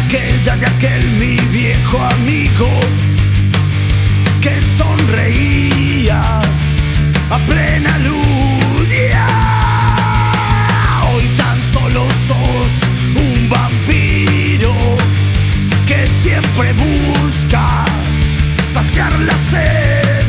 queda de aquel mi viejo amigo que sonreía a plena luz. Hoy tan solo sos un vampiro que siempre busca saciar la sed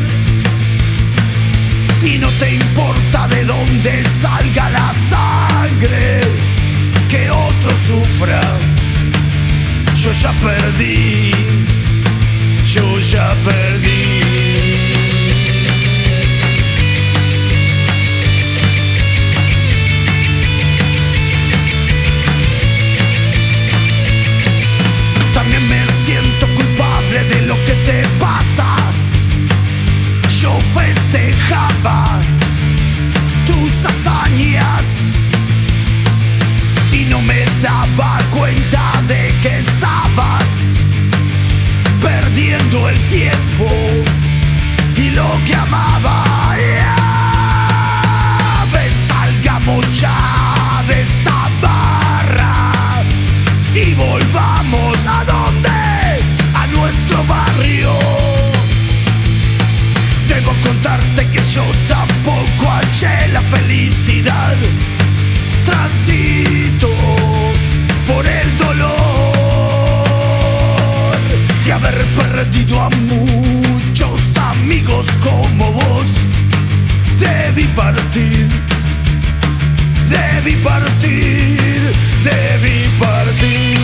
y no te importa de dónde salga la sangre que otro sufra. Yo ya perdí, yo ya perdí. También me siento culpable de lo que te pasa. Yo festejaba tus hazañas y no me daba cuenta de que estabas perdiendo el tiempo y lo que amaba. Ven, salgamos ya de esta barra y volvamos ¿a dónde? A nuestro barrio. Debo contarte que yo tampoco hallé la felicidad. Transito por el dolor de haber perdido a muchos amigos como vos. Debí partir, debí partir, debí partir.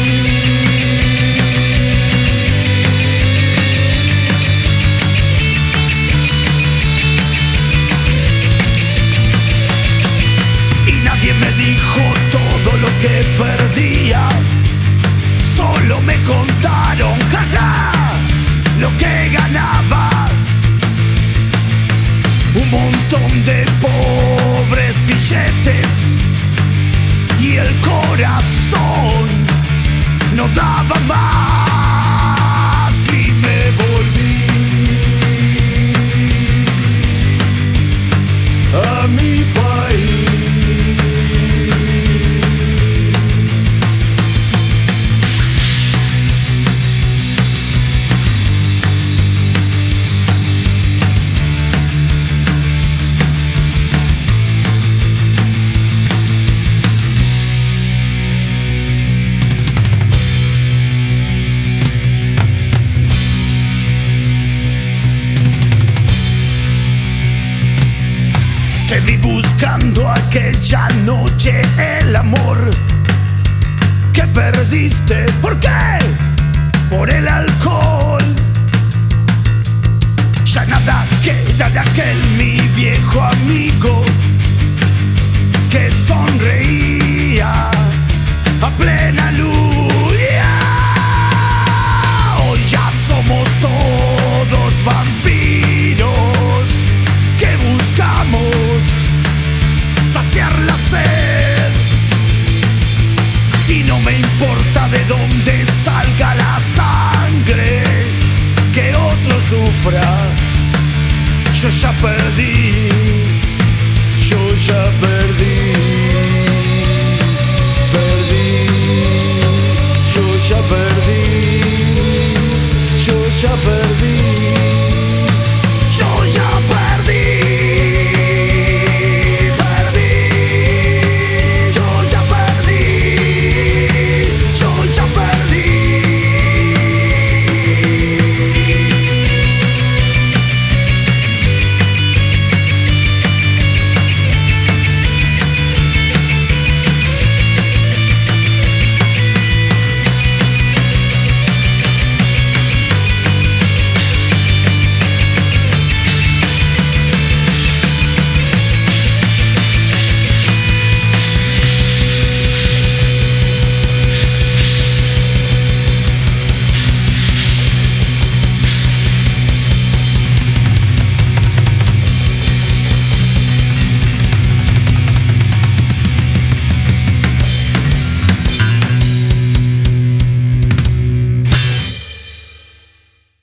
Nadie me dijo todo lo que perdía, solo me contaron, jaja, lo que ganaba. Un montón de pobres billetes y el corazón no daba más y me volví a mi país. Te vi buscando aquella noche el amor que perdiste. ¿Por qué? Por el alcohol. Ya nada queda de aquel mi viejo amigo que sonreía a plena luz. Hoy ya somos todos vampiros que buscamos saciar la sed y no me importa de dónde salga la sangre que otro sufra. Yo ya perdí, yo ya perdí, perdí, yo ya perdí, yo ya perdí.